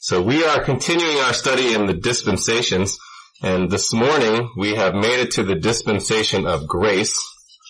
So we are continuing our study in the dispensations, and this morning we have made it to the dispensation of grace.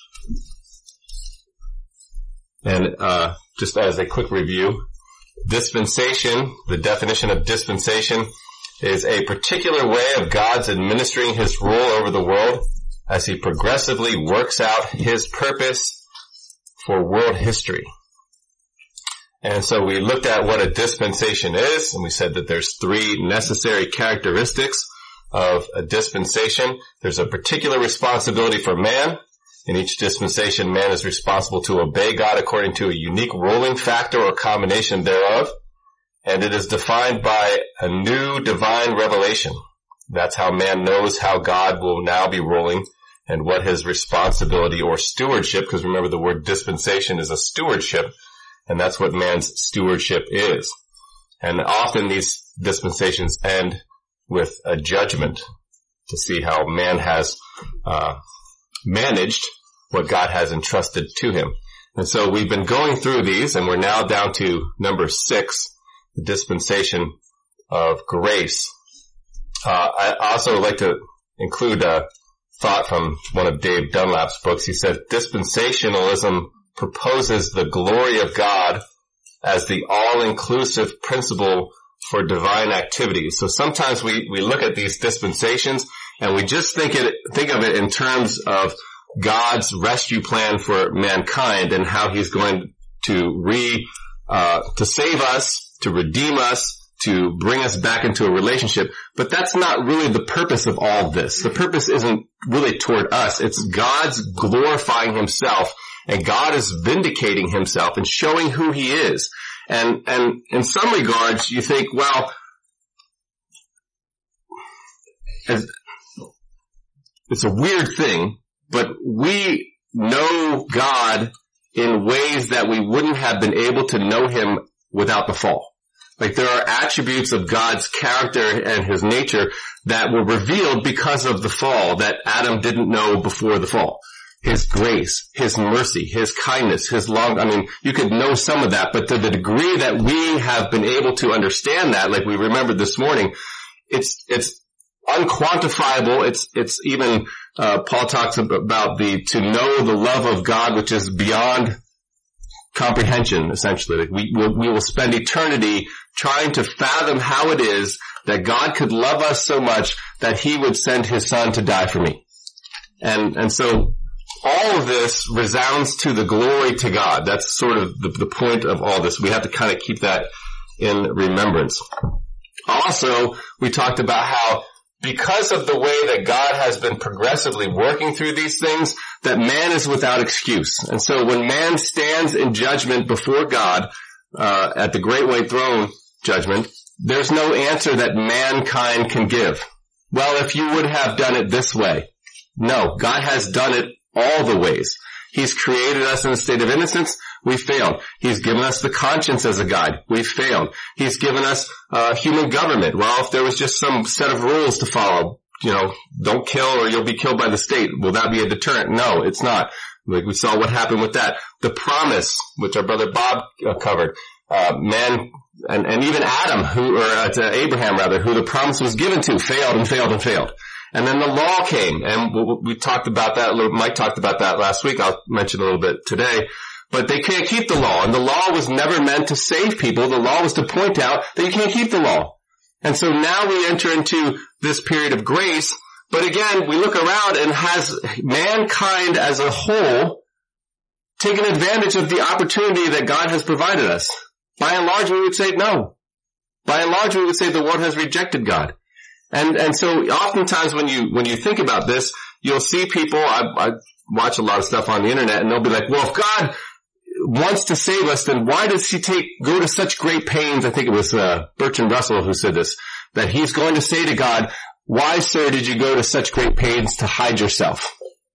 And just as a quick review, dispensation, the definition of dispensation, is a particular way of God's administering his rule over the world as he progressively works out his purpose for world history. And so we looked at what a dispensation is, and we said that there's three necessary characteristics of a dispensation. There's a particular responsibility for man. In each dispensation, man is responsible to obey God according to a unique ruling factor or combination thereof. And it is defined by a new divine revelation. That's how man knows how God will now be ruling and what his responsibility or stewardship, because remember the word dispensation is a stewardship, and that's what man's stewardship is. And often these dispensations end with a judgment to see how man has managed what God has entrusted to him. And so we've been going through these, and we're now down to number 6, the dispensation of grace. I also would like to include a thought from one of Dave Dunlap's books. He said, dispensationalism proposes the glory of God as the all-inclusive principle for divine activity. So sometimes we look at these dispensations and we just think of it in terms of God's rescue plan for mankind and how he's going to save us, to redeem us, to bring us back into a relationship. But that's not really the purpose of all of this. The purpose isn't really toward us. It's God's glorifying himself, and God is vindicating himself and showing who he is. And in some regards, you think, well, it's a weird thing, but we know God in ways that we wouldn't have been able to know him without the fall. Like there are attributes of God's character and his nature that were revealed because of the fall that Adam didn't know before the fall. His grace, his mercy, his kindness, you could know some of that, but to the degree that we have been able to understand that, like we remembered this morning, it's unquantifiable. It's even, Paul talks about to know the love of God, which is beyond comprehension, essentially. Like we will spend eternity trying to fathom how it is that God could love us so much that he would send his son to die for me. And so all of this resounds to the glory to God. That's sort of the point of all this. We have to kind of keep that in remembrance. Also, we talked about how because of the way that God has been progressively working through these things, that man is without excuse. And so when man stands in judgment before God, at the great white throne judgment, there's no answer that mankind can give. Well, if you would have done it this way. No, God has done it all the ways. He's created us in a state of innocence. We failed. He's given us the conscience as a guide. We failed. He's given us human government. Well, if there was just some set of rules to follow, don't kill or you'll be killed by the state, will that be a deterrent? No, it's not. Like we saw what happened with that. The promise, which our brother Bob covered, man, and even Adam, to Abraham rather, who the promise was given to, failed and failed and failed. And then the law came, and we talked about that. Mike talked about that last week. I'll mention a little bit today. But they can't keep the law, and the law was never meant to save people. The law was to point out that you can't keep the law. And so now we enter into this period of grace. But again, we look around, and has mankind as a whole taken advantage of the opportunity that God has provided us? By and large, we would say no. By and large, we would say the world has rejected God. And so oftentimes when you think about this, you'll see people, I watch a lot of stuff on the internet, and they'll be like, well, if God wants to save us, then why does he go to such great pains? I think it was Bertrand Russell who said this, that he's going to say to God, why, sir, did you go to such great pains to hide yourself?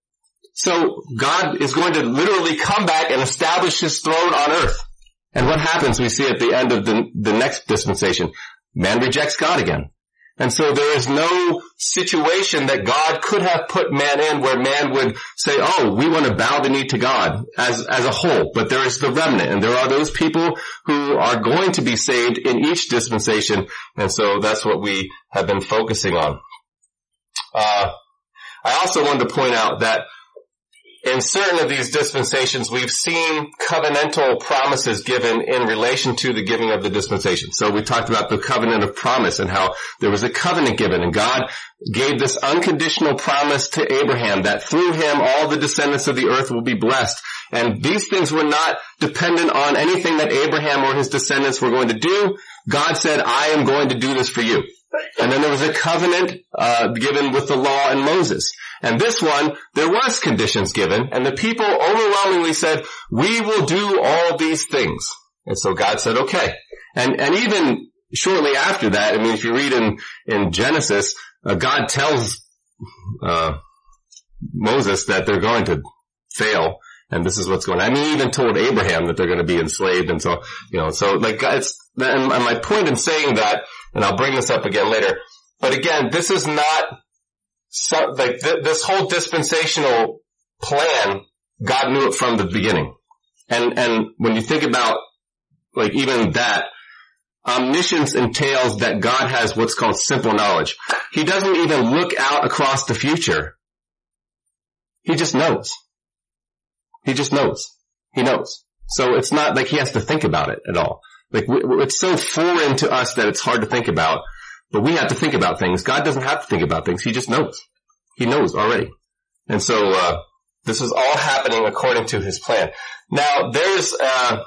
So God is going to literally come back and establish his throne on earth. And what happens? We see at the end of the next dispensation, man rejects God again. And so there is no situation that God could have put man in where man would say, oh, we want to bow the knee to God as a whole. But there is the remnant, and there are those people who are going to be saved in each dispensation. And so that's what we have been focusing on. I also wanted to point out that in certain of these dispensations, we've seen covenantal promises given in relation to the giving of the dispensation. So we talked about the covenant of promise and how there was a covenant given, and God gave this unconditional promise to Abraham that through him all the descendants of the earth will be blessed. And these things were not dependent on anything that Abraham or his descendants were going to do. God said, I am going to do this for you. And then there was a covenant given with the law and Moses. And this one, there was conditions given, and the people overwhelmingly said, we will do all these things. And so God said, okay. And even shortly after that, I mean, if you read in Genesis, God tells Moses that they're going to fail, and this is what's going on. I mean, he even told Abraham that they're going to be enslaved, and so, so like, and my point in saying that, and I'll bring this up again later, but again, this is not, this whole dispensational plan, God knew it from the beginning. And when you think about, like, even that, omniscience entails that God has what's called simple knowledge. He doesn't even look out across the future. He just knows. He just knows. He knows. So it's not like he has to think about it at all. Like, it's so foreign to us that it's hard to think about. But we have to think about things. God doesn't have to think about things. He just knows. He knows already. And so, this is all happening according to his plan. Now, there's,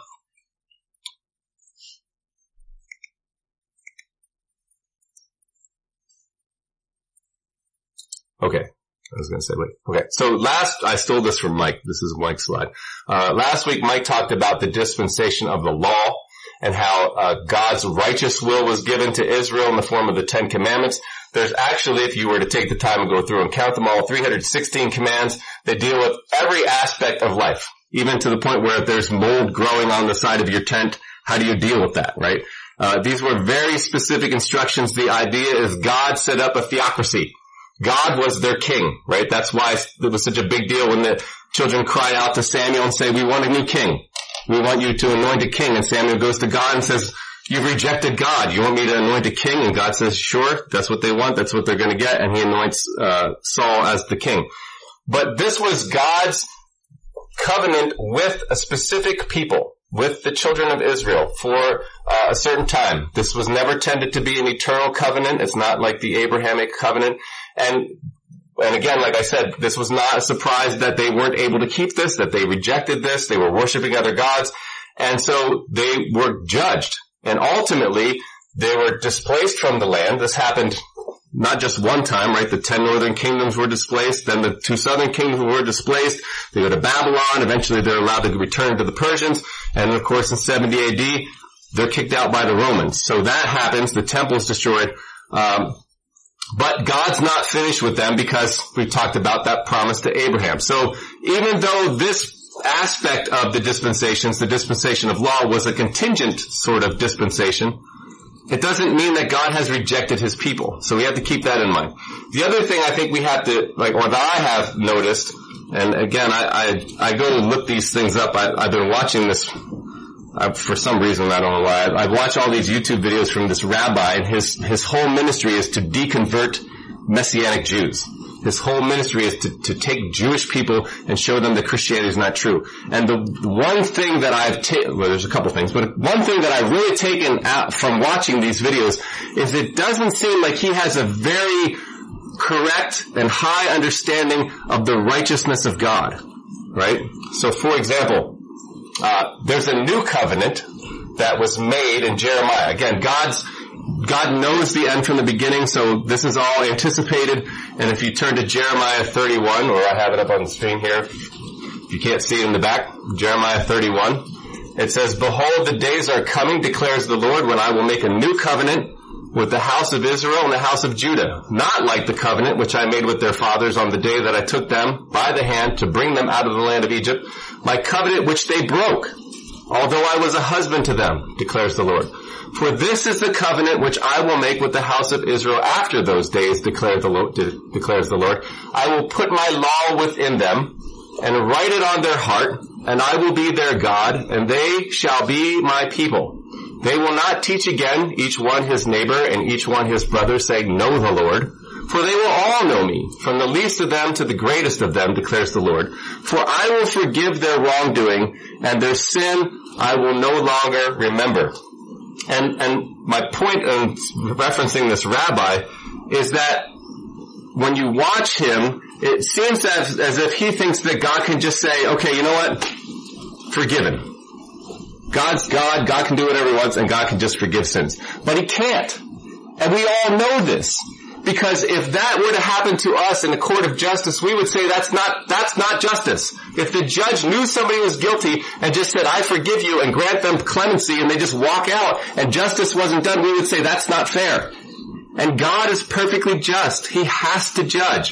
okay. I was going to say, wait. Okay. So I stole this from Mike. This is Mike's slide. Last week, Mike talked about the dispensation of the law and how God's righteous will was given to Israel in the form of the 10 Commandments. There's actually, if you were to take the time and go through and count them all, 316 commands that deal with every aspect of life, even to the point where if there's mold growing on the side of your tent, how do you deal with that, right? These were very specific instructions. The idea is God set up a theocracy. God was their king, right? That's why it was such a big deal when the children cried out to Samuel and say, we want a new king. We want you to anoint a king. And Samuel goes to God and says, you've rejected God. You want me to anoint a king? And God says, sure, that's what they want. That's what they're going to get. And he anoints Saul as the king. But this was God's covenant with a specific people, with the children of Israel for a certain time. This was never tended to be an eternal covenant. It's not like the Abrahamic covenant. And again, like I said, this was not a surprise that they weren't able to keep this, that they rejected this. They were worshiping other gods. And so they were judged. And ultimately, they were displaced from the land. This happened not just one time, right? The 10 northern kingdoms were displaced. Then the 2 southern kingdoms were displaced. They go to Babylon. Eventually, they're allowed to return to the Persians. And of course, in 70 AD, they're kicked out by the Romans. So that happens. The temple is destroyed. But God's not finished with them because we talked about that promise to Abraham. So even though this aspect of the dispensations, the dispensation of law, was a contingent sort of dispensation, it doesn't mean that God has rejected his people. So we have to keep that in mind. The other thing I think we have to, or that I have noticed, and again, I go look these things up. I've been watching this, for some reason, I don't know why. I've watched all these YouTube videos from this rabbi, and his whole ministry is to deconvert Messianic Jews. His whole ministry is to take Jewish people and show them that Christianity is not true. And the one thing that I've taken, well, there's a couple things, but one thing that I've really taken out from watching these videos is it doesn't seem like he has a very correct and high understanding of the righteousness of God, right? So, for example, there's a new covenant that was made in Jeremiah. Again, God knows the end from the beginning, so this is all anticipated. And if you turn to Jeremiah 31, or I have it up on the screen here, if you can't see it in the back, Jeremiah 31, it says, behold, the days are coming, declares the Lord, when I will make a new covenant with the house of Israel and the house of Judah, not like the covenant which I made with their fathers on the day that I took them by the hand to bring them out of the land of Egypt, my covenant which they broke, although I was a husband to them, declares the Lord. For this is the covenant which I will make with the house of Israel after those days, declares the Lord. I will put my law within them and write it on their heart, and I will be their God, and they shall be my people. They will not teach again, each one his neighbor and each one his brother, saying, know the Lord. For they will all know me, from the least of them to the greatest of them, declares the Lord. For I will forgive their wrongdoing, and their sin I will no longer remember. And my point in referencing this rabbi is that when you watch him, it seems as if he thinks that God can just say, okay, you know what? Forgiven. God's God. God can do whatever he wants, and God can just forgive sins. But he can't. And we all know this. Because if that were to happen to us in a court of justice, we would say that's not justice. If the judge knew somebody was guilty and just said, I forgive you, and grant them clemency, and they just walk out and justice wasn't done, we would say that's not fair. And God is perfectly just. He has to judge.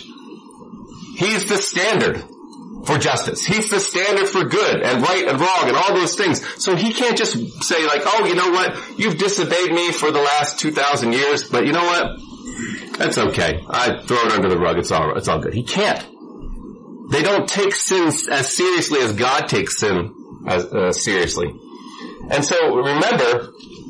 He's the standard for justice. He's the standard for good and right and wrong and all those things. So he can't just say like, oh, you know what? You've disobeyed me for the last 2,000 years, but you know what? That's okay. I throw it under the rug. It's all good. He can't. They don't take sin as seriously as God takes sin as seriously. And so remember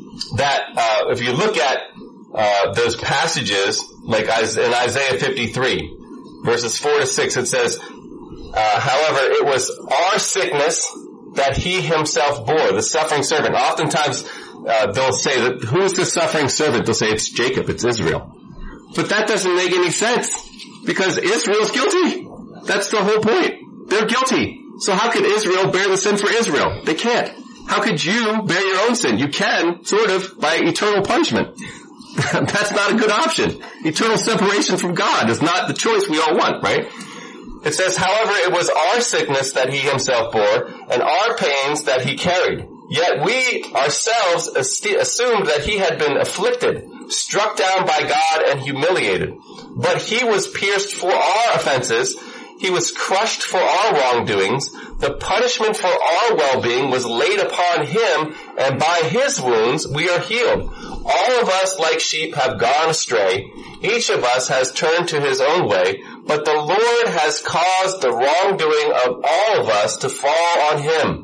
that if you look at those passages, like in Isaiah 53, verses 4 to 6, it says, however, it was our sickness that he himself bore, the suffering servant. Oftentimes they'll say that, who's the suffering servant? They'll say it's Jacob, it's Israel. But that doesn't make any sense, because Israel's guilty. That's the whole point. They're guilty. So how could Israel bear the sin for Israel? They can't. How could you bear your own sin? You can, sort of, by eternal punishment. That's not a good option. Eternal separation from God is not the choice we all want, right? It says, however, it was our sickness that he himself bore, and our pains that he carried. Yet we ourselves assumed that he had been afflicted, struck down by God, and humiliated. But he was pierced for our offenses, he was crushed for our wrongdoings. The punishment for our well-being was laid upon him, and by his wounds we are healed. All of us like sheep have gone astray. Each of us has turned to his own way, but the Lord has caused the wrongdoing of all of us to fall on him.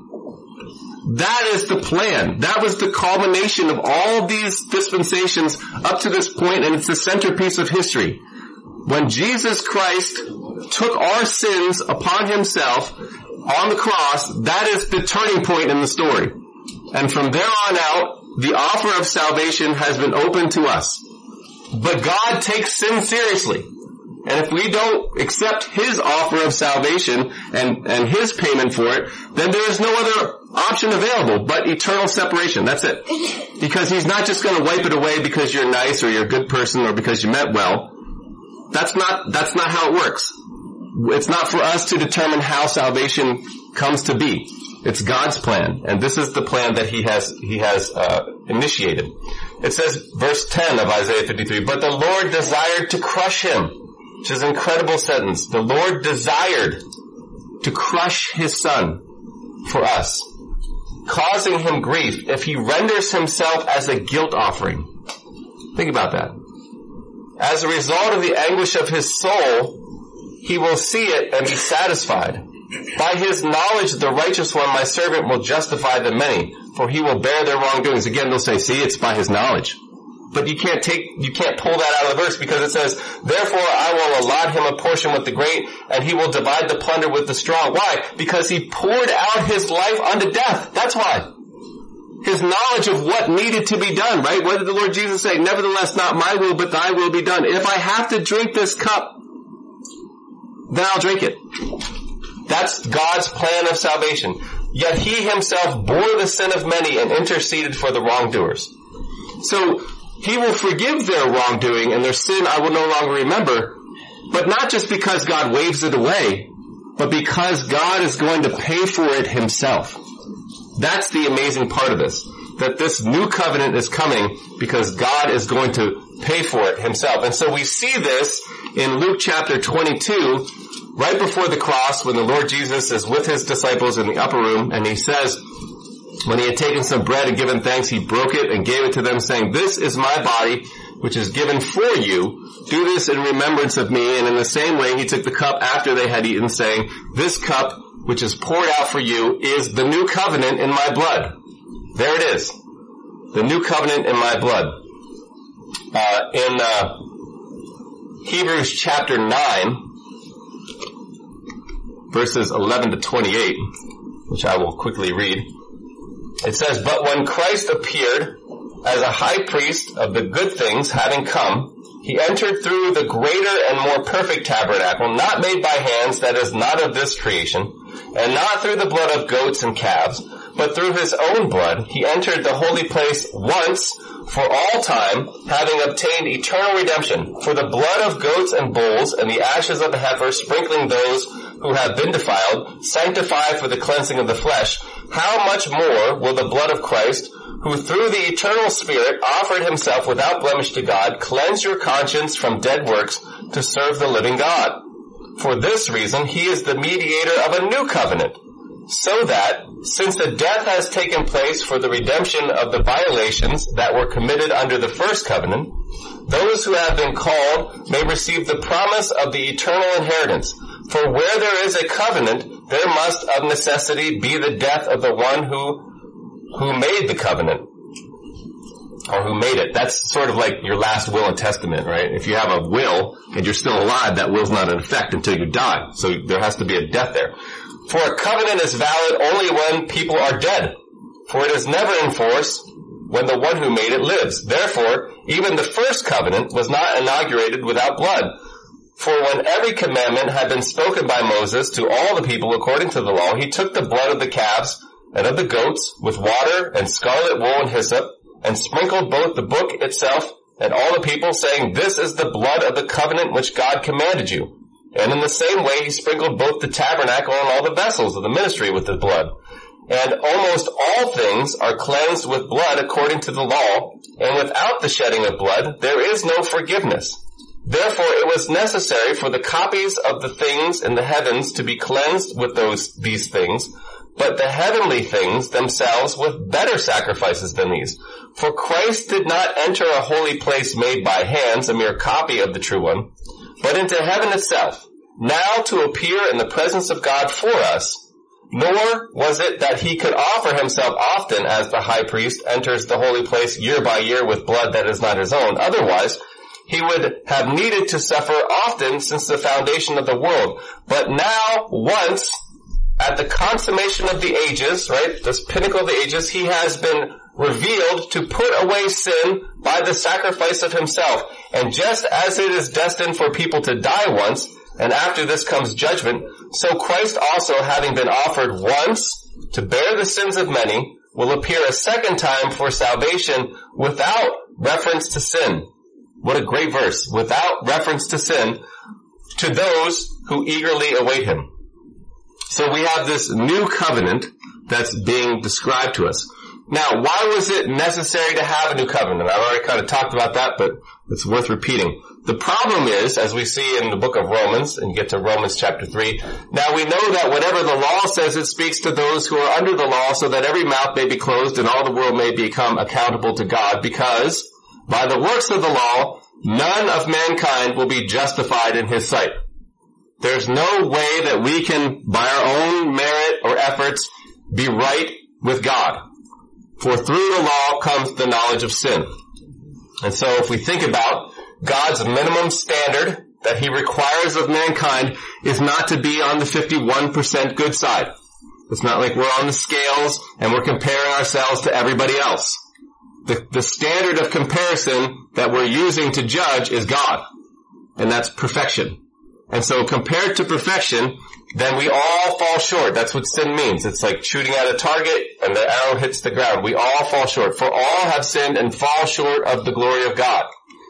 That is the plan. That was the culmination of all these dispensations up to this point, and it's the centerpiece of history. When Jesus Christ took our sins upon himself on the cross, that is the turning point in the story. And from there on out, the offer of salvation has been open to us. But God takes sin seriously. And if we don't accept his offer of salvation and his payment for it, then there is no other option available but eternal separation. That's it. Because he's not just going to wipe it away because you're nice or you're a good person or because you meant well. That's not how it works. It's not for us to determine how salvation comes to be. It's God's plan, and this is the plan that he has initiated. It says, verse 10 of Isaiah 53, but the Lord desired to crush him, which is an incredible sentence. The Lord desired to crush his son for us, causing him grief if he renders himself as a guilt offering. Think about that. As a result of the anguish of his soul, he will see it and be satisfied. By his knowledge, the righteous one, my servant, will justify the many, for he will bear their wrongdoings. Again, they'll say, see, it's by his knowledge. But you can't pull that out of the verse, because it says, therefore I will allot him a portion with the great, and he will divide the plunder with the strong. Why? Because he poured out his life unto death. That's why. His knowledge of what needed to be done, right? What did the Lord Jesus say? Nevertheless, not my will, but thy will be done. If I have to drink this cup, then I'll drink it. That's God's plan of salvation. Yet he himself bore the sin of many and interceded for the wrongdoers. So he will forgive their wrongdoing, and their sin I will no longer remember, but not just because God waves it away, but because God is going to pay for it himself. That's the amazing part of this, that this new covenant is coming because God is going to pay for it himself. And so we see this in Luke chapter 22, right before the cross, when the Lord Jesus is with his disciples in the upper room, and he says, When he had taken some bread and given thanks, he broke it and gave it to them, saying, "This is my body, which is given for you. Do this in remembrance of me." And in the same way, he took the cup after they had eaten, saying, "This cup, which is poured out for you, is the new covenant in my blood." There it is. The new covenant in my blood. In Hebrews chapter 9, verses 11 to 28, which I will quickly read. It says, "But when Christ appeared as a high priest of the good things having come, he entered through the greater and more perfect tabernacle, not made by hands, that is not of this creation, and not through the blood of goats and calves, but through his own blood. He entered the holy place once for all time, having obtained eternal redemption. For the blood of goats and bulls and the ashes of the heifer, sprinkling those who have been defiled, sanctify for the cleansing of the flesh. How much more will the blood of Christ, who through the eternal Spirit offered himself without blemish to God, cleanse your conscience from dead works to serve the living God? For this reason, he is the mediator of a new covenant, so that, since the death has taken place for the redemption of the violations that were committed under the first covenant, those who have been called may receive the promise of the eternal inheritance. For where there is a covenant, there must of necessity be the death of the one who made the covenant, or who made it. That's sort of like your last will and testament, right? If you have a will and you're still alive, that will's not in effect until you die. So there has to be a death there. For a covenant is valid only when people are dead, for it is never in force when the one who made it lives. Therefore, even the first covenant was not inaugurated without blood. For when every commandment had been spoken by Moses to all the people according to the law, he took the blood of the calves and of the goats with water and scarlet wool and hyssop, and sprinkled both the book itself and all the people, saying, "This is the blood of the covenant which God commanded you." And in the same way he sprinkled both the tabernacle and all the vessels of the ministry with the blood. And almost all things are cleansed with blood according to the law, and without the shedding of blood there is no forgiveness. Therefore it was necessary for the copies of the things in the heavens to be cleansed with these things, but the heavenly things themselves with better sacrifices than these. For Christ did not enter a holy place made by hands, a mere copy of the true one, but into heaven itself, now to appear in the presence of God for us. Nor was it that he could offer himself often, as the high priest enters the holy place year by year with blood that is not his own. Otherwise, he would have needed to suffer often since the foundation of the world. But now, once, at the consummation of the ages, right, this pinnacle of the ages, he has been revealed to put away sin by the sacrifice of himself. And just as it is destined for people to die once, and after this comes judgment, so Christ also, having been offered once to bear the sins of many, will appear a second time for salvation without reference to sin. What a great verse. Without reference to sin, to those who eagerly await him. So we have this new covenant that's being described to us. Now, why was it necessary to have a new covenant? I've already kind of talked about that, but it's worth repeating. The problem is, as we see in the book of Romans, and you get to Romans chapter 3, now we know that whatever the law says, it speaks to those who are under the law, so that every mouth may be closed and all the world may become accountable to God, because by the works of the law, none of mankind will be justified in his sight. There's no way that we can, by our own merit or efforts, be right with God. For through the law comes the knowledge of sin. And so if we think about God's minimum standard that he requires of mankind is not to be on the 51% good side. It's not like we're on the scales and we're comparing ourselves to everybody else. The standard of comparison that we're using to judge is God. And that's perfection. And so compared to perfection, then we all fall short. That's what sin means. It's like shooting at a target and the arrow hits the ground. We all fall short. For all have sinned and fall short of the glory of God.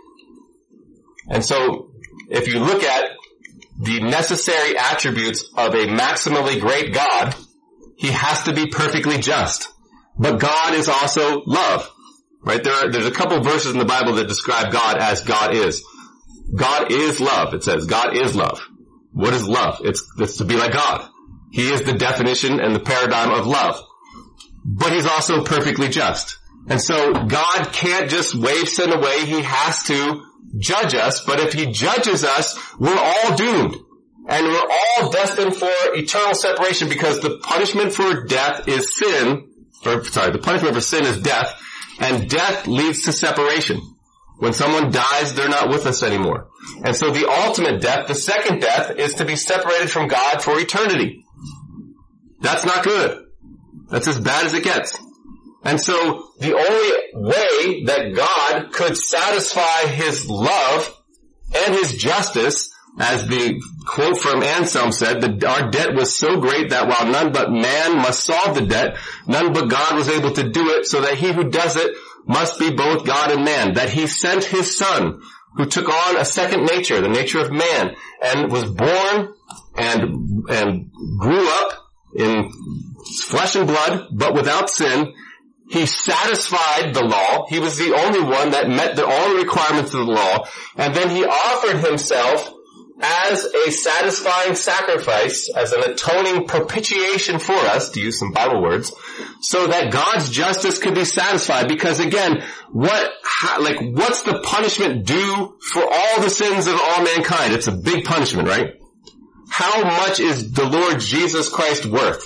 And so if you look at the necessary attributes of a maximally great God, he has to be perfectly just. But God is also love. Right? There's a couple of verses in the Bible that describe God as God is. God is love. It says God is love. What is love? It's to be like God. He is the definition and the paradigm of love. but he's also perfectly just. And so God can't just wave sin away. He has to judge us. But if he judges us, we're all doomed. And we're all destined for eternal separation, because the punishment for death is sin. The punishment for sin is death. And death leads to separation. When someone dies, they're not with us anymore. And so the ultimate death, the second death, is to be separated from God for eternity. That's not good. That's as bad as it gets. And so the only way that God could satisfy his love and his justice, as the quote from Anselm said, that our debt was so great that while none but man must solve the debt, none but God was able to do it, so that he who does it must be both God and man. That he sent his son, who took on a second nature, the nature of man, and was born and grew up in flesh and blood, but without sin. He satisfied the law. He was the only one that met all the requirements of the law. And then he offered himself as a satisfying sacrifice, as an atoning propitiation for us, to use some Bible words, so that God's justice could be satisfied. Because again, what's the punishment due for all the sins of all mankind? It's a big punishment, right? How much is the Lord Jesus Christ worth?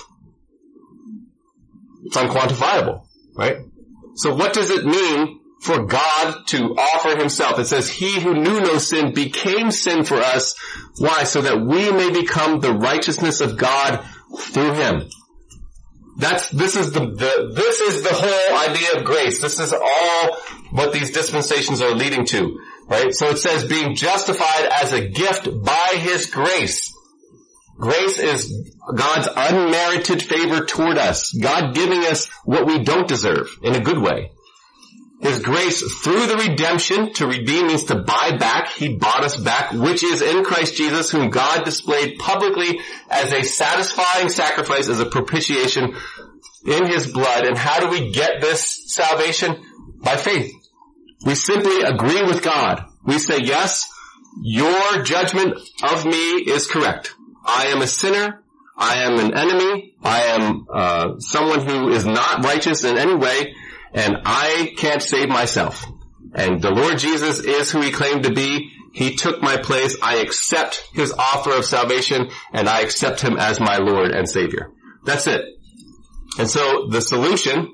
It's unquantifiable, right? So what does it mean for God to offer himself? It says, he who knew no sin became sin for us. Why? So that we may become the righteousness of God through him. This is the whole idea of grace. This is all what these dispensations are leading to, right? So it says, being justified as a gift by his grace. Grace is God's unmerited favor toward us. God giving us what we don't deserve in a good way. His grace through the redemption. To redeem means to buy back. He bought us back, which is in Christ Jesus, whom God displayed publicly as a satisfying sacrifice, as a propitiation in his blood. And how do we get this salvation? By faith. We simply agree with God. We say, yes, your judgment of me is correct. I am a sinner. I am an enemy. I am someone who is not righteous in any way, and I can't save myself. And the Lord Jesus is who he claimed to be. He took my place. I accept his offer of salvation, and I accept him as my Lord and Savior. That's it. And so the solution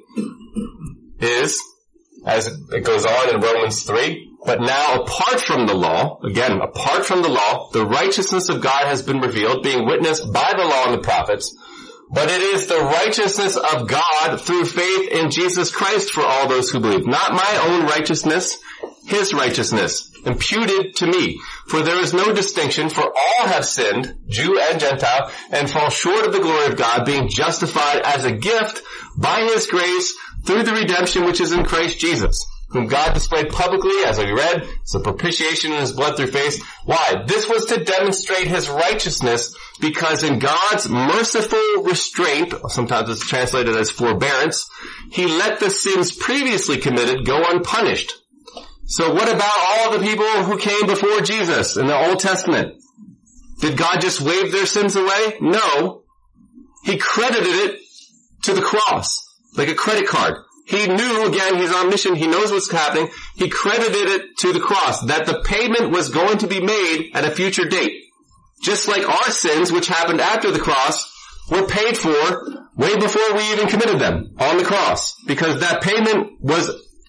is, as it goes on in Romans 3, but now apart from the law, again, apart from the law, the righteousness of God has been revealed, being witnessed by the law and the prophets. But it is the righteousness of God through faith in Jesus Christ for all those who believe. Not my own righteousness, his righteousness, imputed to me. For there is no distinction, for all have sinned, Jew and Gentile, and fall short of the glory of God, being justified as a gift by his grace through the redemption which is in Christ Jesus, whom God displayed publicly, as we read, it's a propitiation in his blood through faith. Why? This was to demonstrate his righteousness, because in God's merciful restraint, sometimes it's translated as forbearance, he let the sins previously committed go unpunished. So what about all the people who came before Jesus in the Old Testament? Did God just wave their sins away? No. He credited it to the cross, like a credit card. He knew, again, he's omniscient, he knows what's happening. He credited it to the cross, that the payment was going to be made at a future date. Just like our sins, which happened after the cross, were paid for way before we even committed them on the cross. Because that payment was,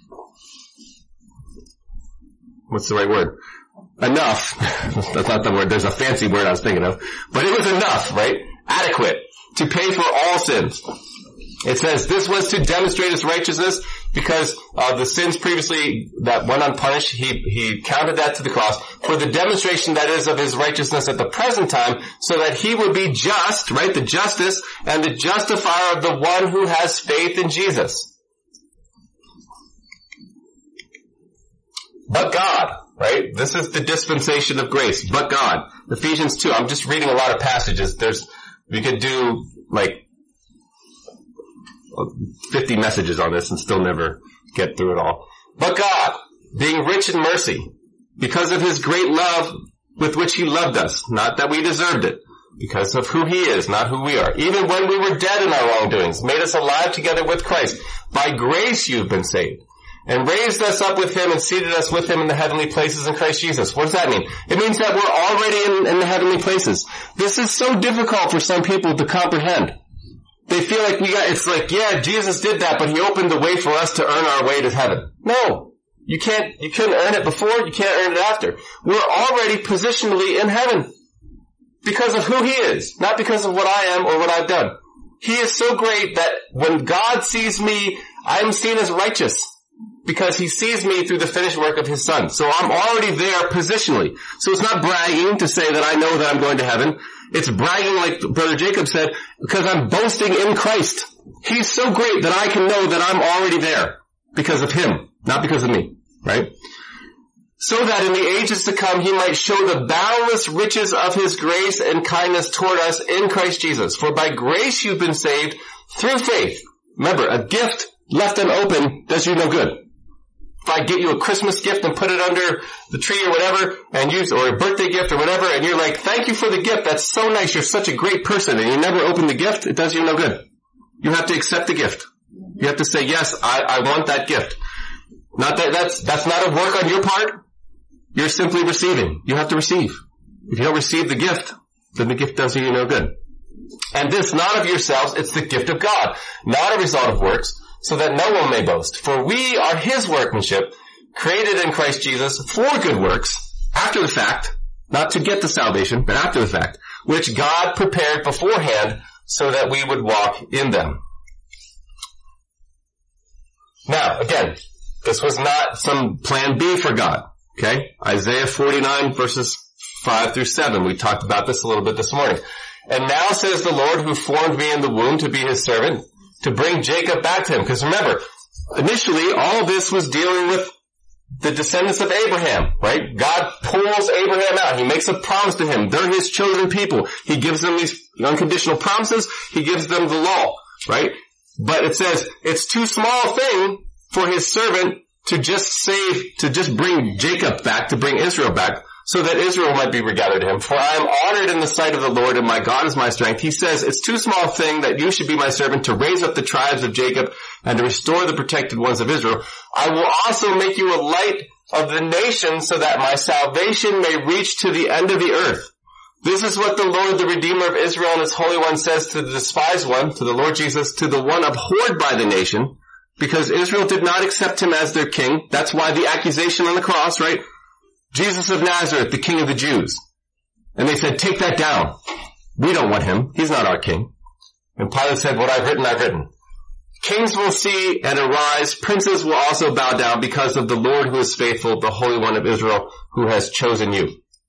what's the right word? Enough. That's not the word, there's a fancy word I was thinking of. But it was enough, right? Adequate to pay for all sins. It says this was to demonstrate his righteousness, because the sins previously that went unpunished, he counted that to the cross for the demonstration that is of his righteousness at the present time, so that he would be just, right, the justice and the justifier of the one who has faith in Jesus. But God, right? This is the dispensation of grace. But God. Ephesians 2. I'm just reading a lot of passages. We could do like 50 messages on this and still never get through it all. But God, being rich in mercy, because of his great love with which he loved us, not that we deserved it, because of who he is, not who we are. Even when we were dead in our wrongdoings, made us alive together with Christ. By grace you've been saved. And raised us up with him and seated us with him in the heavenly places in Christ Jesus. What does that mean? It means that we're already in the heavenly places. This is so difficult for some people to comprehend. They feel like it's like, yeah, Jesus did that, but he opened the way for us to earn our way to heaven. No. You couldn't earn it before, you can't earn it after. We're already positionally in heaven. Because of who he is, not because of what I am or what I've done. He is so great that when God sees me, I am seen as righteous. Because he sees me through the finished work of his son. So I'm already there positionally. So it's not bragging to say that I know that I'm going to heaven. It's bragging, like Brother Jacob said, because I'm boasting in Christ. He's so great that I can know that I'm already there because of him, not because of me, right? So that in the ages to come he might show the boundless riches of his grace and kindness toward us in Christ Jesus. For by grace you've been saved through faith. Remember, a gift left unopened does you no good. If I get you a Christmas gift and put it under the tree or whatever, or a birthday gift or whatever, and you're like, thank you for the gift, that's so nice, you're such a great person, and you never open the gift, it does you no good. You have to accept the gift. You have to say, yes, I want that gift. Not that's not a work on your part. You're simply receiving. You have to receive. If you don't receive the gift, then the gift does you no good. And this not of yourselves, it's the gift of God, not a result of works, so that no one may boast. For we are his workmanship, created in Christ Jesus for good works, after the fact, not to get the salvation, but after the fact, which God prepared beforehand so that we would walk in them. Now, again, this was not some plan B for God. Okay? Isaiah 49 verses 5 through 7. We talked about this a little bit this morning. And now says the Lord who formed me in the womb to be his servant, to bring Jacob back to him. Because remember, initially all of this was dealing with the descendants of Abraham, right? God pulls Abraham out. He makes a promise to him. They're his chosen people. He gives them these unconditional promises. He gives them the law, right? But it says it's too small a thing for his servant to just bring Jacob back, to bring Israel back, so that Israel might be regathered to him. For I am honored in the sight of the Lord, and my God is my strength. He says, it's too small a thing that you should be my servant to raise up the tribes of Jacob and to restore the protected ones of Israel. I will also make you a light of the nations so that my salvation may reach to the end of the earth. This is what the Lord, the Redeemer of Israel and his Holy One says to the despised one, to the Lord Jesus, to the one abhorred by the nation, because Israel did not accept him as their king. That's why the accusation on the cross, right? Jesus of Nazareth, the King of the Jews. And they said, take that down. We don't want him. He's not our king. And Pilate said, what I've written, I've written. Kings will see and arise. Princes will also bow down because of the Lord who is faithful, the Holy One of Israel, who has chosen you.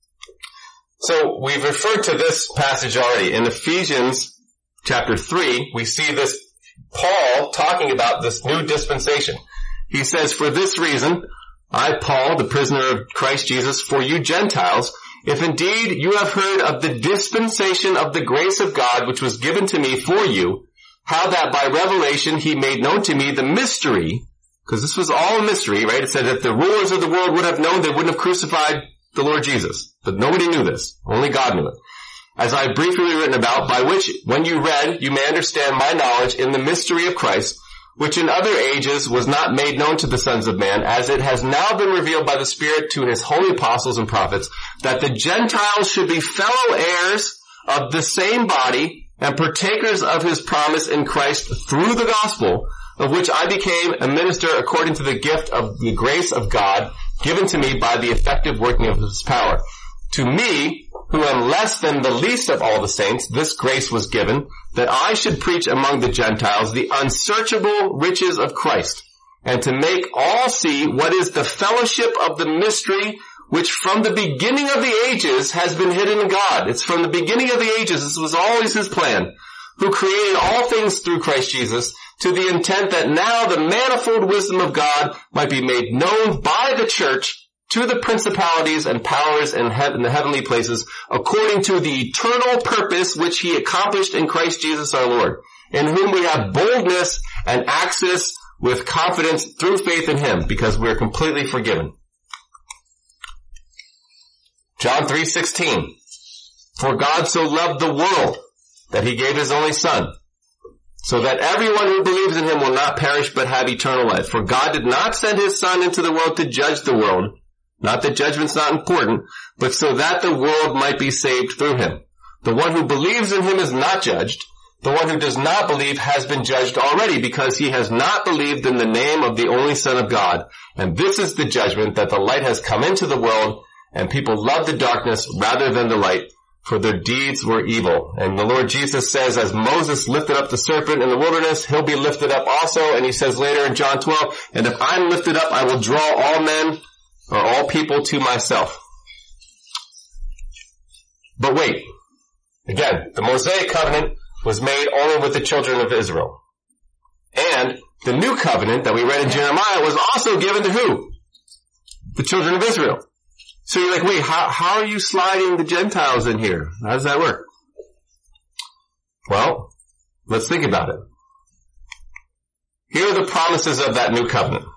So we've referred to this passage already. In Ephesians chapter 3, we see this Paul talking about this new dispensation. He says, for this reason, I, Paul, the prisoner of Christ Jesus, for you Gentiles, if indeed you have heard of the dispensation of the grace of God which was given to me for you, how that by revelation he made known to me the mystery, because this was all a mystery, right? It said that the rulers of the world would have known, they wouldn't have crucified the Lord Jesus. But nobody knew this. Only God knew it. As I have briefly written about, by which, when you read, you may understand my knowledge in the mystery of Christ, which in other ages was not made known to the sons of man, as it has now been revealed by the Spirit to his holy apostles and prophets, that the Gentiles should be fellow heirs of the same body and partakers of his promise in Christ through the gospel, of which I became a minister according to the gift of the grace of God given to me by the effective working of his power. To me, who am less than the least of all the saints, this grace was given, that I should preach among the Gentiles the unsearchable riches of Christ, and to make all see what is the fellowship of the mystery which from the beginning of the ages has been hidden in God. It's from the beginning of the ages. This was always his plan, who created all things through Christ Jesus, to the intent that now the manifold wisdom of God might be made known by the church to the principalities and powers in the heavenly places, according to the eternal purpose which he accomplished in Christ Jesus our Lord, in whom we have boldness and access with confidence through faith in him, because we are completely forgiven. John 3:16. For God so loved the world that he gave his only Son, so that everyone who believes in him will not perish but have eternal life. For God did not send his Son into the world to judge the world, not that judgment's not important, but so that the world might be saved through him. The one who believes in him is not judged. The one who does not believe has been judged already, because he has not believed in the name of the only Son of God. And this is the judgment, that the light has come into the world, and people love the darkness rather than the light, for their deeds were evil. And the Lord Jesus says, as Moses lifted up the serpent in the wilderness, he'll be lifted up also. And he says later in John 12, and if I'm lifted up, I will draw all men, or all people, to myself. But wait. Again, the Mosaic covenant was made only with the children of Israel. And the new covenant that we read in Jeremiah was also given to who? The children of Israel. So you're like, wait, how are you sliding the Gentiles in here? How does that work? Well, let's think about it. Here are the promises of that new covenant.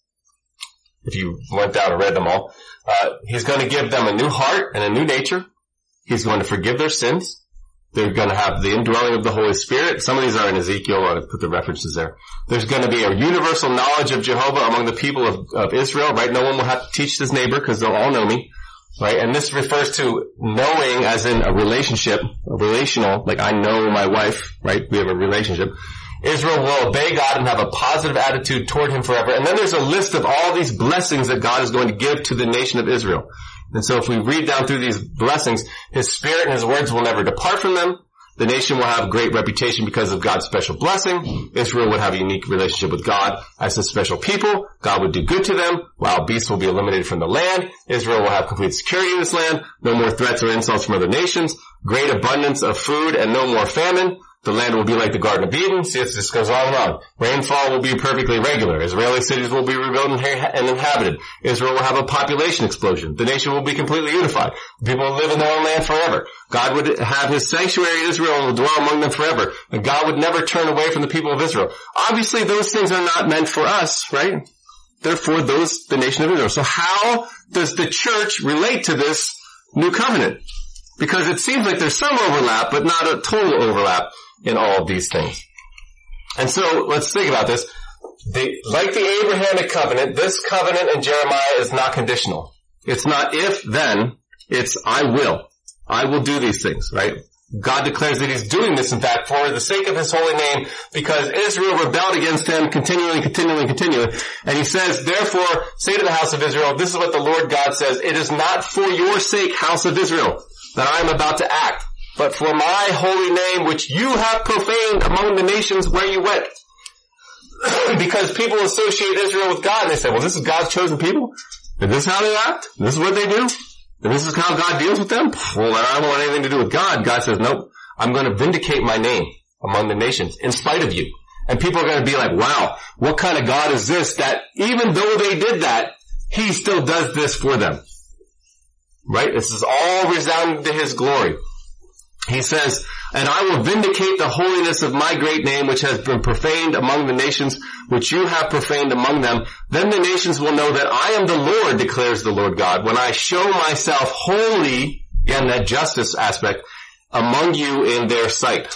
If you went down and read them all, he's going to give them a new heart and a new nature. He's going to forgive their sins. They're going to have the indwelling of the Holy Spirit. Some of these are in Ezekiel. I'll put the references there. There's going to be a universal knowledge of Jehovah among the people of Israel, right? No one will have to teach this neighbor because they'll all know me, right? And this refers to knowing as in a relationship, a relational, like I know my wife, right? We have a relationship. Israel will obey God and have a positive attitude toward him forever. And then there's a list of all these blessings that God is going to give to the nation of Israel. And so if we read down through these blessings, his spirit and his words will never depart from them. The nation will have great reputation because of God's special blessing. Israel would have a unique relationship with God as a special people. God would do good to them. Wild beasts will be eliminated from the land. Israel will have complete security in this land. No more threats or insults from other nations. Great abundance of food and no more famine. The land will be like the Garden of Eden. See, this goes on and on. Rainfall will be perfectly regular. Israeli cities will be rebuilt and inhabited. Israel will have a population explosion. The nation will be completely unified. People will live in their own land forever. God would have his sanctuary in Israel and will dwell among them forever. And God would never turn away from the people of Israel. Obviously, those things are not meant for us, right? They're for the nation of Israel. So how does the church relate to this new covenant? Because it seems like there's some overlap, but not a total overlap in all of these things. And so let's think about this. Like the Abrahamic covenant, this covenant in Jeremiah is not conditional. It's not if, then. It's I will. I will do these things, right? God declares that he's doing this, in fact, for the sake of his holy name, because Israel rebelled against him continually. And he says, therefore, say to the house of Israel, this is what the Lord God says, it is not for your sake, house of Israel, that I am about to act, but for my holy name, which you have profaned among the nations where you went. Because people associate Israel with God, and they say, well, this is God's chosen people? Is this how they act? This is what they do? And this is how God deals with them? Well, I don't want anything to do with God. God says, nope, I'm going to vindicate my name among the nations in spite of you. And people are going to be like, wow, what kind of God is this that even though they did that, he still does this for them? Right? This is all resounding to his glory. He says, and I will vindicate the holiness of my great name, which has been profaned among the nations, which you have profaned among them. Then the nations will know that I am the Lord, declares the Lord God, when I show myself holy, again, that justice aspect, among you in their sight.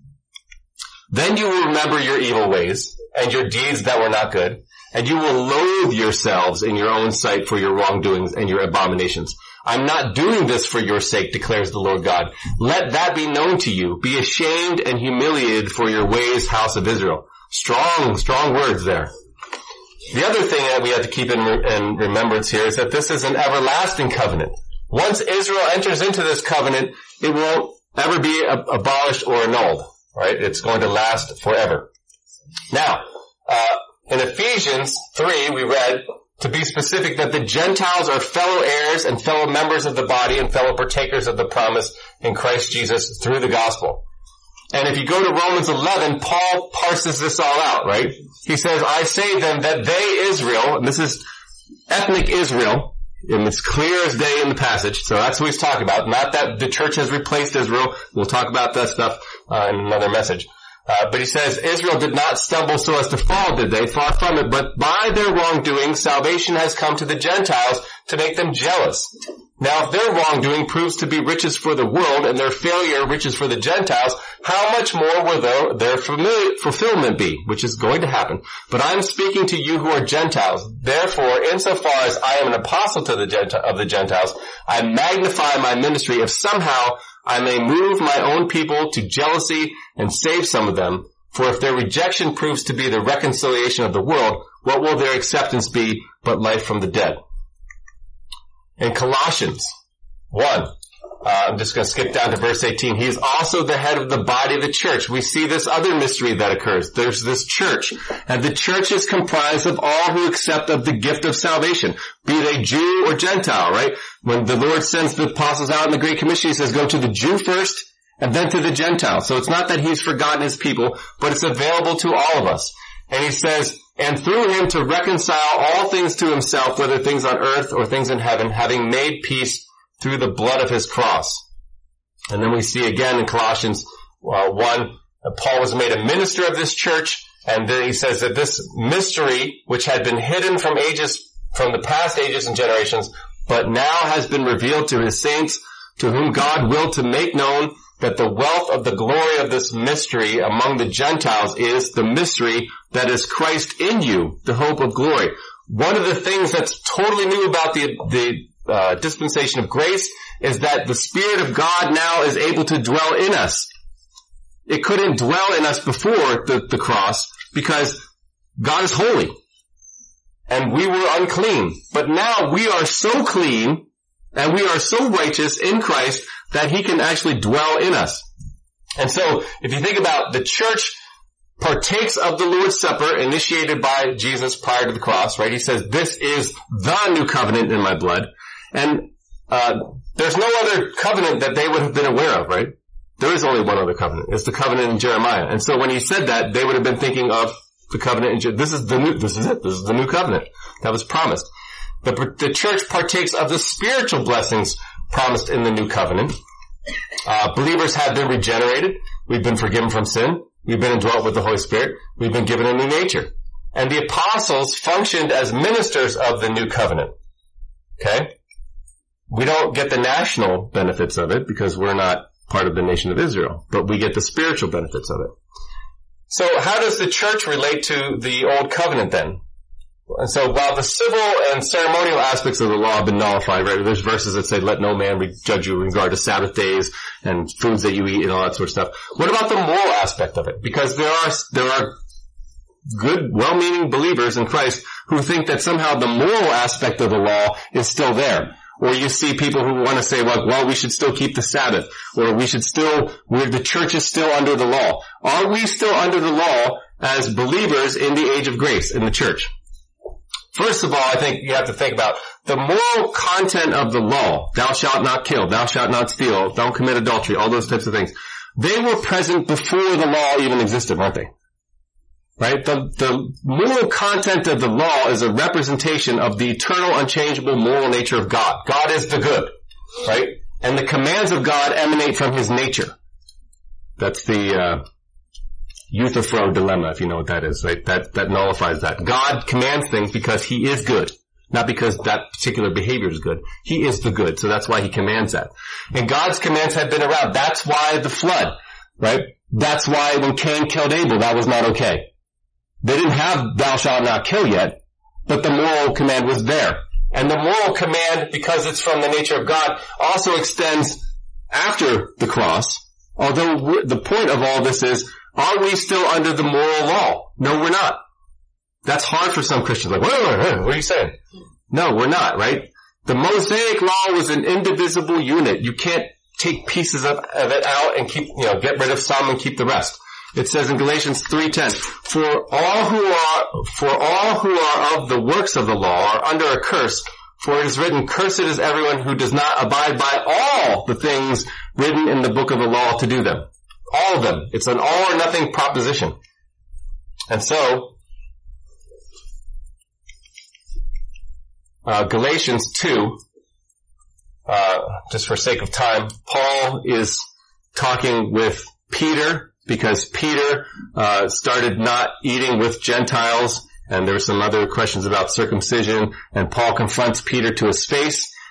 Then you will remember your evil ways and your deeds that were not good, and you will loathe yourselves in your own sight for your wrongdoings and your abominations. I'm not doing this for your sake, declares the Lord God. Let that be known to you. Be ashamed and humiliated for your ways, house of Israel. Strong words there. The other thing that we have to keep in remembrance here is that this is an everlasting covenant. Once Israel enters into this covenant, it won't ever be abolished or annulled, right? It's going to last forever. Now, in Ephesians 3, we read, to be specific, that the Gentiles are fellow heirs and fellow members of the body and fellow partakers of the promise in Christ Jesus through the gospel. And if you go to Romans 11, Paul parses this all out, right? He says, I say then that they, Israel, and this is ethnic Israel, and it's clear as day in the passage, so that's what he's talking about. Not that the church has replaced Israel. We'll talk about that stuff in another message. But he says, Israel did not stumble so as to fall, did they? Far from it. But by their wrongdoing, salvation has come to the Gentiles to make them jealous. Now, if their wrongdoing proves to be riches for the world and their failure riches for the Gentiles, how much more will their fulfillment be, which is going to happen. But I am speaking to you who are Gentiles. Therefore, insofar as I am an apostle of the Gentiles, I magnify my ministry if somehow I may move my own people to jealousy and save some of them. For if their rejection proves to be the reconciliation of the world, what will their acceptance be but life from the dead? In Colossians 1, I'm just going to skip down to verse 18. He is also the head of the body of the church. We see this other mystery that occurs. There's this church, and the church is comprised of all who accept of the gift of salvation, be they Jew or Gentile, right? When the Lord sends the apostles out in the Great Commission, he says, go to the Jew first and then to the Gentile. So it's not that he's forgotten his people, but it's available to all of us. And he says, and through him to reconcile all things to himself, whether things on earth or things in heaven, having made peace through the blood of his cross. And then we see again in Colossians 1, Paul was made a minister of this church, and then he says that this mystery, which had been hidden from the past ages and generations, but now has been revealed to his saints, to whom God willed to make known that the wealth of the glory of this mystery among the Gentiles is the mystery that is Christ in you, the hope of glory. One of the things that's totally new about the dispensation of grace is that the Spirit of God now is able to dwell in us. It couldn't dwell in us before the cross because God is holy and we were unclean. But now we are so clean and we are so righteous in Christ that he can actually dwell in us. And so if you think about the church partakes of the Lord's Supper initiated by Jesus prior to the cross, right? He says, this is the new covenant in my blood. And there's no other covenant that they would have been aware of, right? There is only one other covenant. It's the covenant in Jeremiah. And so when he said that, they would have been thinking of the covenant in this is the new covenant that was promised. The church partakes of the spiritual blessings promised in the new covenant. Believers have been regenerated. We've been forgiven from sin. We've been indwelt with the Holy Spirit. We've been given a new nature. And the apostles functioned as ministers of the new covenant. Okay? We don't get the national benefits of it because we're not part of the nation of Israel, but we get the spiritual benefits of it. So how does the church relate to the old covenant then? And so while the civil and ceremonial aspects of the law have been nullified, right? There's verses that say, let no man judge you in regard to Sabbath days and foods that you eat and all that sort of stuff. What about the moral aspect of it? Because there are good, well-meaning believers in Christ who think that somehow the moral aspect of the law is still there. Or you see people who want to say, well, we should still keep the Sabbath, or the church is still under the law. Are we still under the law as believers in the age of grace in the church? First of all, I think you have to think about the moral content of the law. Thou shalt not kill, thou shalt not steal, don't commit adultery, all those types of things. They were present before the law even existed, weren't they? Right? The moral content of the law is a representation of the eternal, unchangeable moral nature of God. God is the good, right? And the commands of God emanate from his nature. That's the Euthyphro dilemma, if you know what that is, right? That nullifies that. God commands things because he is good, not because that particular behavior is good. He is the good, so that's why he commands that. And God's commands have been around. That's why the flood, right? That's why when Cain killed Abel, that was not okay. They didn't have thou shalt not kill yet, but the moral command was there. And the moral command, because it's from the nature of God, also extends after the cross. Although the point of all this is, are we still under the moral law? No, we're not. That's hard for some Christians. Like, what are you saying? No, we're not, right? The Mosaic law was an indivisible unit. You can't take pieces of it out and get rid of some and keep the rest. It says in Galatians 3:10, for all who are of the works of the law are under a curse, for it is written, cursed is everyone who does not abide by all the things written in the book of the law to do them. All of them. It's an all or nothing proposition. And so, Galatians 2, just for sake of time, Paul is talking with Peter, because Peter started not eating with Gentiles, and there were some other questions about circumcision, and Paul confronts Peter to his face,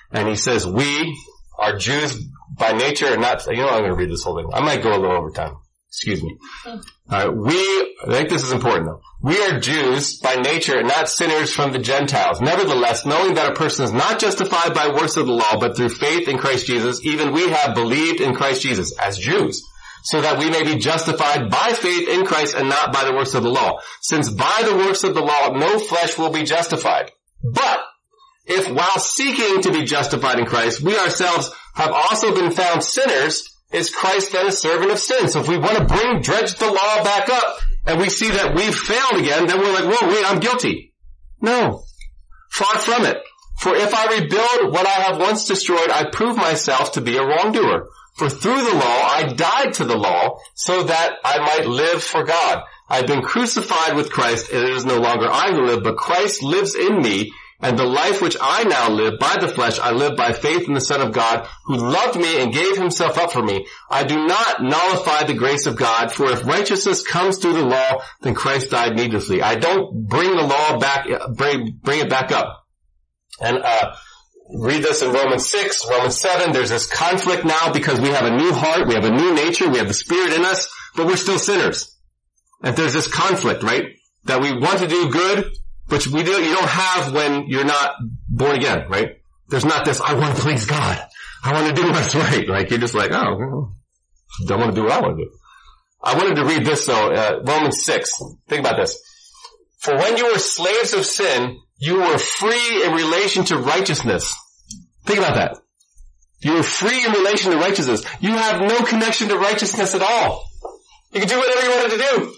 And he says, we are Jews by nature and not, I'm going to read this whole thing. I might go a little over time. Excuse me. I think this is important though. We are Jews by nature and not sinners from the Gentiles. Nevertheless, knowing that a person is not justified by works of the law, but through faith in Christ Jesus, even we have believed in Christ Jesus as Jews, so that we may be justified by faith in Christ and not by the works of the law. Since by the works of the law, no flesh will be justified. But if while seeking to be justified in Christ, we ourselves have also been found sinners, is Christ then a servant of sin? So if we want to dredge the law back up, and we see that we've failed again, then we're like, whoa, wait, I'm guilty. No. Far from it. For if I rebuild what I have once destroyed, I prove myself to be a wrongdoer. For through the law, I died to the law, so that I might live for God. I've been crucified with Christ, and it is no longer I who live, but Christ lives in me. And the life which I now live by the flesh, I live by faith in the Son of God, who loved me and gave himself up for me. I do not nullify the grace of God, for if righteousness comes through the law, then Christ died needlessly. I don't bring the law back, bring it back up. And, read this in Romans 6, Romans 7. There's this conflict now because we have a new heart, we have a new nature, we have the Spirit in us, but we're still sinners. And there's this conflict, right? That we want to do good, but you don't have when you're not born again, right? There's not this, I want to please God. I want to do what's right. Like, you're just like, oh, don't want to do what I want to do. I wanted to read this though, Romans 6. Think about this. For when you were slaves of sin, you were free in relation to righteousness. Think about that. You were free in relation to righteousness. You have no connection to righteousness at all. You can do whatever you wanted to do.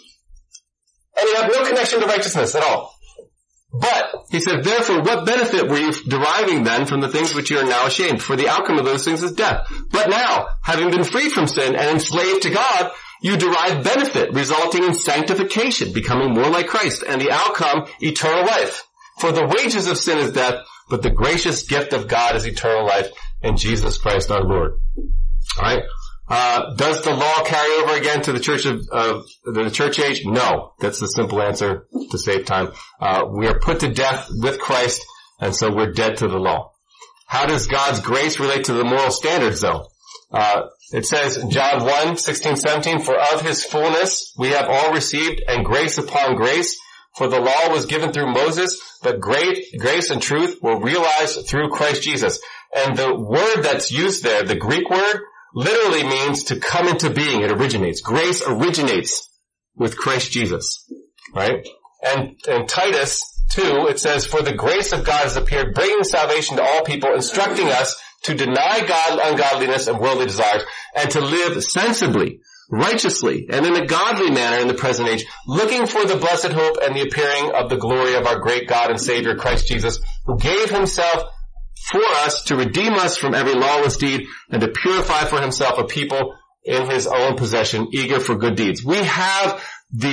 And you have no connection to righteousness at all. But, he said, therefore, what benefit were you deriving then from the things which you are now ashamed? For the outcome of those things is death. But now, having been freed from sin and enslaved to God, you derive benefit, resulting in sanctification, becoming more like Christ, and the outcome, eternal life. For the wages of sin is death, but the gracious gift of God is eternal life in Jesus Christ our Lord. Alright? Does the law carry over again to the church age? No. That's the simple answer to save time. We are put to death with Christ, and so we're dead to the law. How does God's grace relate to the moral standards though? It says in John 1, 16, 17, for of his fullness we have all received, and grace upon grace. For the law was given through Moses, but grace and truth were realized through Christ Jesus. And the word that's used there, the Greek word, literally means to come into being. It originates. Grace originates with Christ Jesus. Right? And Titus 2, it says, for the grace of God has appeared, bringing salvation to all people, instructing us to deny God ungodliness and worldly desires, and to live sensibly, righteously, and in a godly manner in the present age, looking for the blessed hope and the appearing of the glory of our great God and Savior, Christ Jesus, who gave himself for us to redeem us from every lawless deed and to purify for himself a people in his own possession, eager for good deeds. We have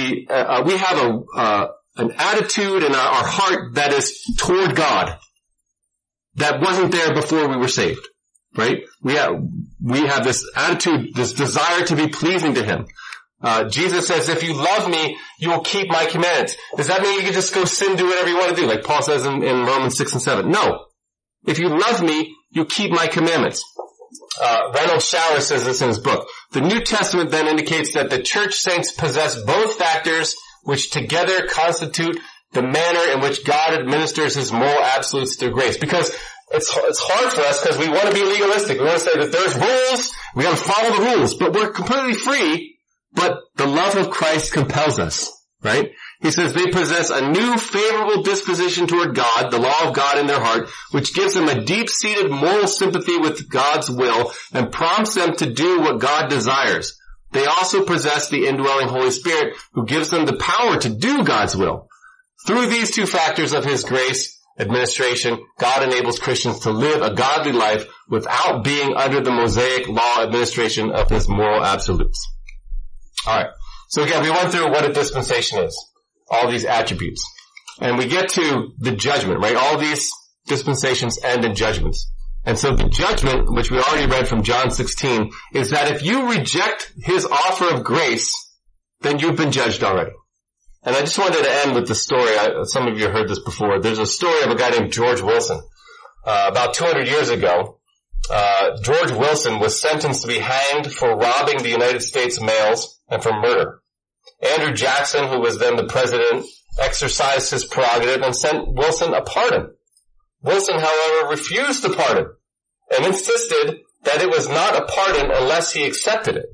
an attitude in our heart that is toward God that wasn't there before we were saved, right? We have this attitude, this desire to be pleasing to him. Jesus says, if you love me, you will keep my commandments. Does that mean you can just go sin, do whatever you want to do, like Paul says in Romans 6 and 7? No. If you love me, you keep my commandments. Reynold Schauer says this in his book. The New Testament then indicates that the church saints possess both factors which together constitute the manner in which God administers his moral absolutes through grace. Because it's hard for us because we want to be legalistic. We want to say that there's rules, we got to follow the rules, but we're completely free, but the love of Christ compels us, right? He says they possess a new favorable disposition toward God, the law of God in their heart, which gives them a deep-seated moral sympathy with God's will and prompts them to do what God desires. They also possess the indwelling Holy Spirit, who gives them the power to do God's will. Through these two factors of his grace administration, God enables Christians to live a godly life without being under the Mosaic law administration of his moral absolutes. Alright, so again, we went through what a dispensation is. All these attributes. And we get to the judgment, right? All these dispensations end in judgments. And so the judgment, which we already read from John 16, is that if you reject his offer of grace, then you've been judged already. And I just wanted to end with the story. Some of you heard this before. There's a story of a guy named George Wilson. about 200 years ago, George Wilson was sentenced to be hanged for robbing the United States mails and for murder. Andrew Jackson, who was then the president, exercised his prerogative and sent Wilson a pardon. Wilson, however, refused the pardon and insisted that it was not a pardon unless he accepted it.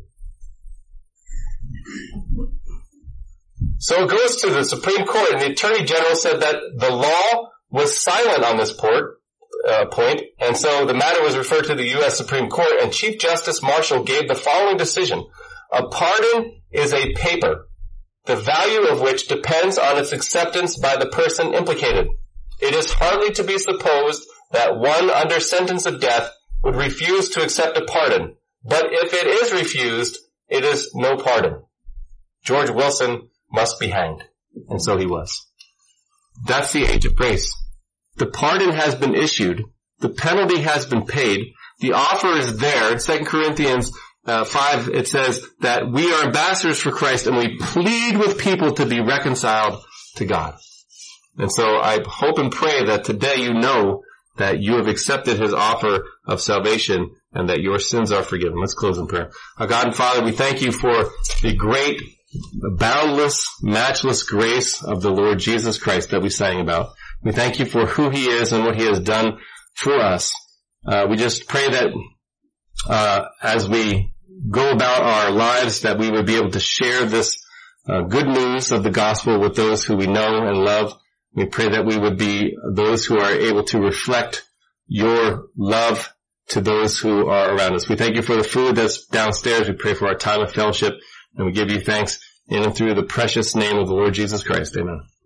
So it goes to the Supreme Court, and the Attorney General said that the law was silent on this point, and so the matter was referred to the U.S. Supreme Court, and Chief Justice Marshall gave the following decision. A pardon is a paper, the value of which depends on its acceptance by the person implicated. It is hardly to be supposed that one under sentence of death would refuse to accept a pardon, but if it is refused, it is no pardon. George Wilson must be hanged. And so he was. That's the age of grace. The pardon has been issued. The penalty has been paid. The offer is there. In 2 Corinthians 5, it says that we are ambassadors for Christ and we plead with people to be reconciled to God. And so I hope and pray that today you know that you have accepted his offer of salvation and that your sins are forgiven. Let's close in prayer. Our God and Father, we thank you for the great, boundless, matchless grace of the Lord Jesus Christ that we sang about. We thank you for who he is and what he has done for us. We just pray that as we go about our lives, that we would be able to share this good news of the gospel with those who we know and love. We pray that we would be those who are able to reflect your love to those who are around us. We thank you for the food that's downstairs. We pray for our time of fellowship, and we give you thanks in and through the precious name of the Lord Jesus Christ. Amen.